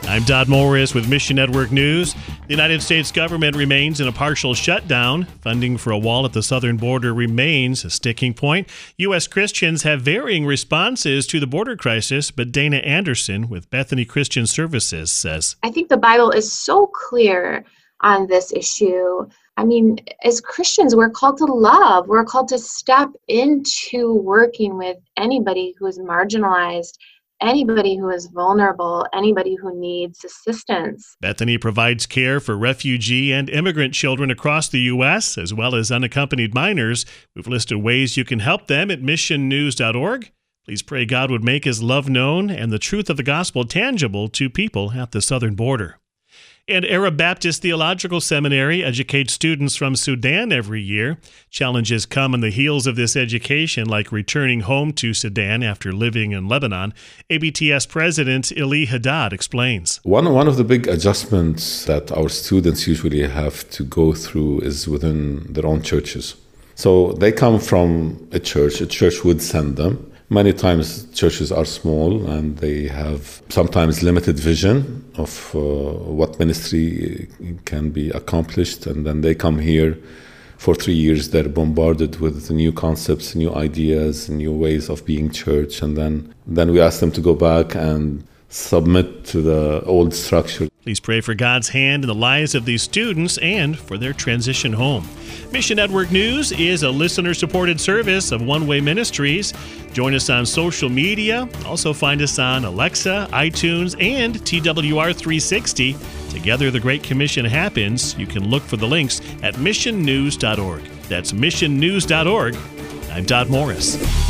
I'm Dodd Morris with Mission Network News. The United States government remains in a partial shutdown. Funding for a wall at the southern border remains a sticking point. U.S. Christians have varying responses to the border crisis, but Dana Anderson with Bethany Christian Services says, I think the Bible is so clear on this issue. I mean, as Christians, we're called to love. We're called to step into working with anybody who is marginalized, anybody who is vulnerable, anybody who needs assistance. Bethany provides care for refugee and immigrant children across the U.S., as well as unaccompanied minors. We've listed ways you can help them at missionnews.org. Please pray God would make his love known and the truth of the gospel tangible to people at the southern border. And Arab Baptist Theological Seminary educates students from Sudan every year. Challenges come on the heels of this education, like returning home to Sudan after living in Lebanon. ABTS President Eli Haddad explains. One of the big adjustments that our students usually have to go through is within their own churches. So they come from a church would send them. Many times churches are small and they have sometimes limited vision of what ministry can be accomplished. And then they come here for 3 years. They're bombarded with new concepts, new ideas, new ways of being church. And then we ask them to go back and submit to the old structure. Please pray for God's hand in the lives of these students and for their transition home. Mission Network News is a listener-supported service of One Way Ministries. Join us on social media. Also find us on Alexa, iTunes, and TWR360. Together, the Great Commission happens. You can look for the links at missionnews.org. That's missionnews.org. I'm Dodd Morris.